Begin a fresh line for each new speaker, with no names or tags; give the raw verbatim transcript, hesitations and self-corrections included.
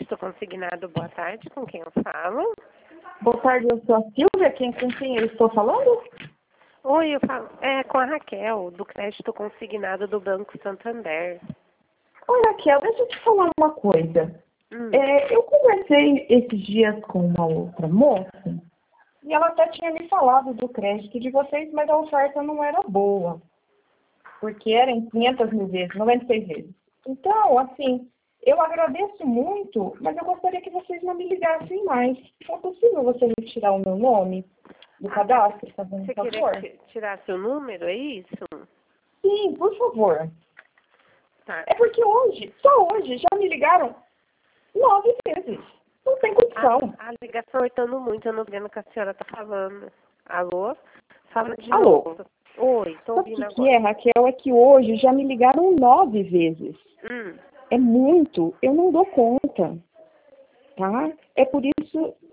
Crédito Consignado, boa tarde, com quem eu falo?
Boa tarde, eu sou a Silvia, quem, com quem eu estou falando?
Oi, eu falo, é com a Raquel, do Crédito Consignado do Banco Santander.
Oi, Raquel, deixa eu te falar uma coisa.
Hum.
É, eu conversei esses dias com uma outra moça e ela até tinha me falado do crédito de vocês, mas a oferta não era boa, porque era em quinhentas mil vezes, noventa e seis vezes. Então, assim, eu agradeço muito, mas eu gostaria que vocês não me ligassem mais. É possível você retirar o meu nome do cadastro, fazendo
Você
favor?
queria ti- tirar seu número, é isso?
Sim, por favor.
Tá.
É porque hoje, só hoje, já me ligaram nove vezes. Não tem condição.
A, a ligação cortando muito, eu não tô vendo o que a senhora tá falando. Alô? Fala de
Alô?
novo. Oi, tô
Sabe o
ouvindo
que, que
agora.
é, Raquel? É que hoje já me ligaram nove vezes.
Hum.
É muito. Eu não dou conta. Tá? É por isso